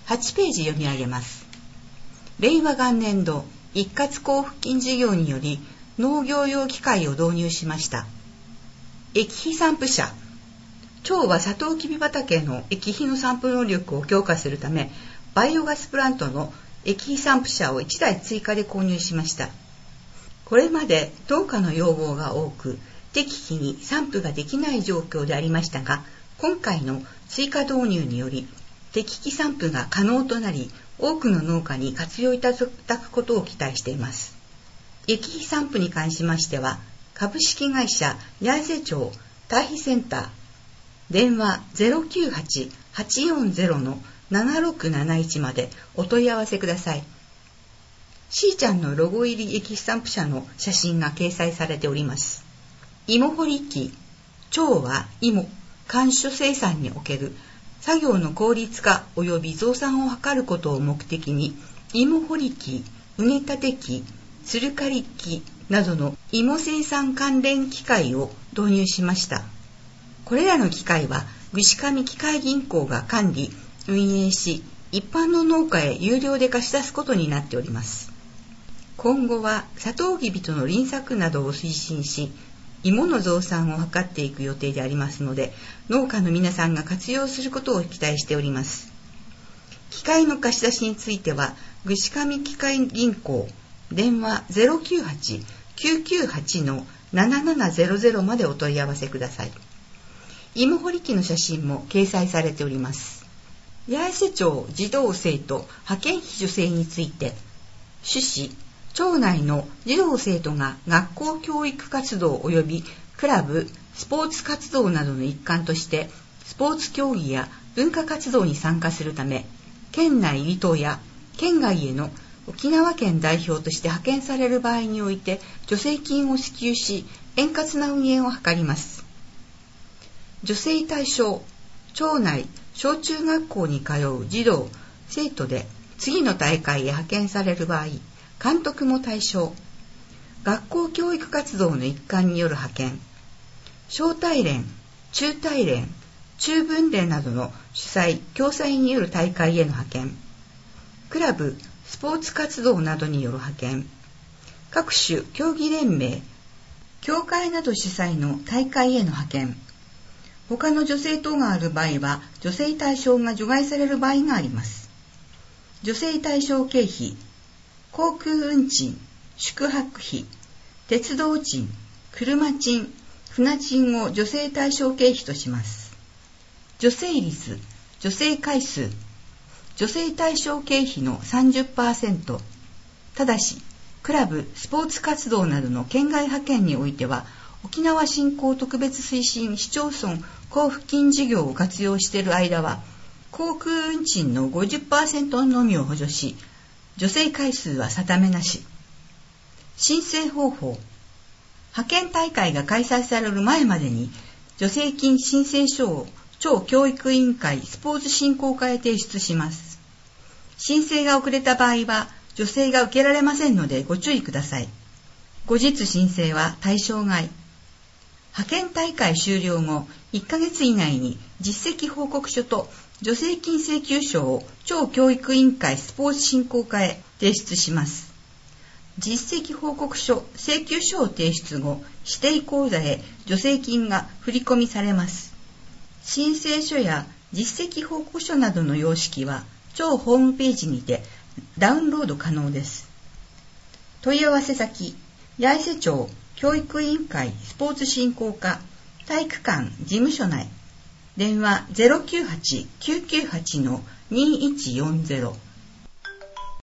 8ページ読み上げます。令和元年度一括交付金事業により農業用機械を導入しました。液肥散布車。町はサトウキビ畑の液肥の散布能力を強化するため、バイオガスプラントの液肥散布車を1台追加で購入しました。これまで農家の要望が多く、適期に散布ができない状況でありましたが、今回の追加導入により適期散布が可能となり、多くの農家に活用いただくことを期待しています。液肥散布に関しましては、株式会社八重瀬町堆肥センター、電話 098-840-7671 までお問い合わせください。しーちゃんのロゴ入り液肥散布車の写真が掲載されております。芋掘り機。町は芋、甘蔗生産における作業の効率化及び増産を図ることを目的に、芋掘り機、畝立て機、つる刈り機などの芋生産関連機械を導入しました。これらの機械は串上機械銀行が管理、運営し、一般の農家へ有料で貸し出すことになっております。今後はサトウキビとの輪作などを推進し、芋の増産を図っていく予定でありますので、農家の皆さんが活用することを期待しております。機械の貸し出しについては、串上機械銀行、電話 098-998-7700 までお問い合わせください。芋掘り機の写真も掲載されております。八重瀬町児童生徒派遣費助成について、趣旨、町内の児童生徒が学校教育活動及びクラブ、スポーツ活動などの一環としてスポーツ競技や文化活動に参加するため、県内離島や県外への沖縄県代表として派遣される場合において助成金を支給し、円滑な運営を図ります。助成対象、町内小中学校に通う児童生徒で次の大会へ派遣される場合、監督も対象。学校教育活動の一環による派遣、小体連、中体連、中分連などの主催・共催による大会への派遣、クラブ・スポーツ活動などによる派遣、各種競技連盟、協会など主催の大会への派遣、他の助成等がある場合は助成対象が除外される場合があります。助成対象経費、航空運賃、宿泊費、鉄道賃、車賃、船賃を助成対象経費とします。助成率、助成回数、助成対象経費の 30%。ただし、クラブ、スポーツ活動などの県外派遣においては、沖縄振興特別推進市町村交付金事業を活用している間は、航空運賃の 50% のみを補助し、助成回数は定めなし。申請方法。派遣大会が開催される前までに、助成金申請書を町教育委員会スポーツ振興課へ提出します。申請が遅れた場合は、助成が受けられませんのでご注意ください。後日申請は対象外。派遣大会終了後、1ヶ月以内に実績報告書と助成金請求書を町教育委員会スポーツ振興課へ提出します。実績報告書、請求書を提出後、指定口座へ助成金が振り込みされます。申請書や実績報告書などの様式は、町ホームページにてダウンロード可能です。問い合わせ先、八重瀬町教育委員会スポーツ振興課体育館事務所内、電話 098-998-2140